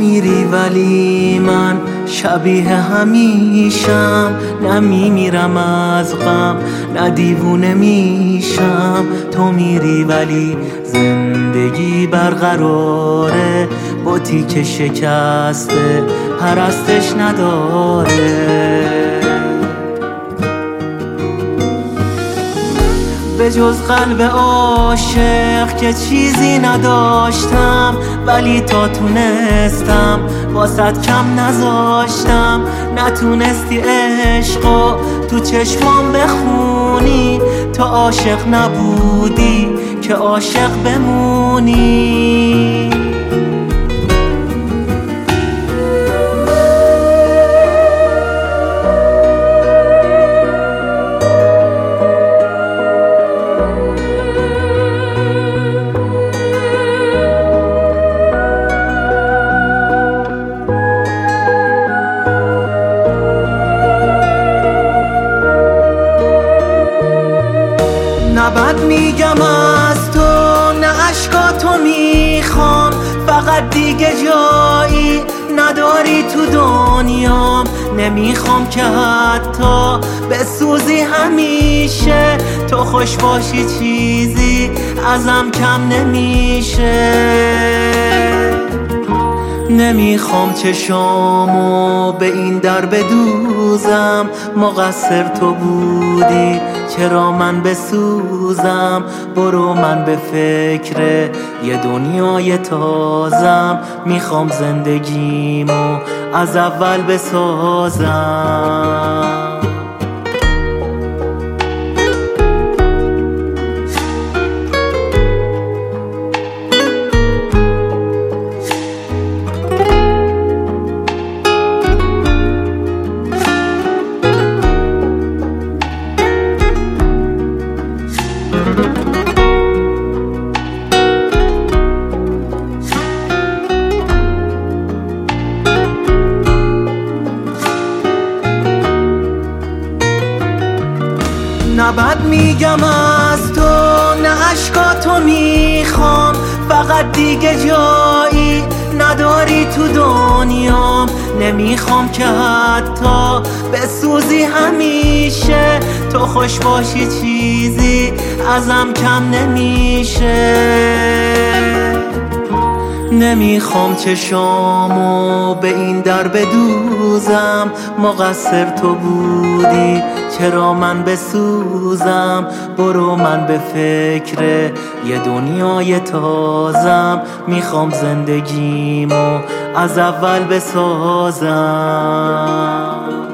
میری ولی من شبیه همیشم، نمیمیرم از غم نه دیوونه میشم. تو میری ولی زندگی برقراره، بطی که شکسته پرستش نداره. به جز قلب عاشق که چیزی نداشتم، ولی تا تونستم واسط کم نذاشتم. نتونستی عشقو تو چشمام بخونی، تو عاشق نبودی که عاشق بمونی. نه بد میگم از تو نه اشکاتو میخوام، فقط دیگه جایی نداری تو دنیام. نمیخوام که حتی بسوزی همیشه، تو خوش باشی چیزی ازم کم نمیشه. نمیخوام چشامو به این در بدوزم، مقصر تو بودی چرا من بسوزم. برو من به فکر یه دنیای تازم، میخوام زندگیمو از اول بسازم. نه بد میگم از تو نه اشکاتو میخوام، فقط دیگه جایی نداری تو دنیام. نمیخوام که حتی بسوزی همیشه، تو خوش باشی چیزی ازم کم نمیشه. نمیخوام چشامو به این در بدوزم، مقصر تو بودی چرا من بسوزم. برو من به فکر یه دنیای تازم، میخوام زندگیمو از اول بسازم.